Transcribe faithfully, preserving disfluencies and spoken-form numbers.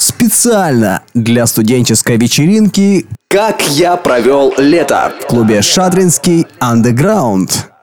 Специально для студенческой вечеринки «Как я провел лето» в клубе «Шадринский Андеграунд».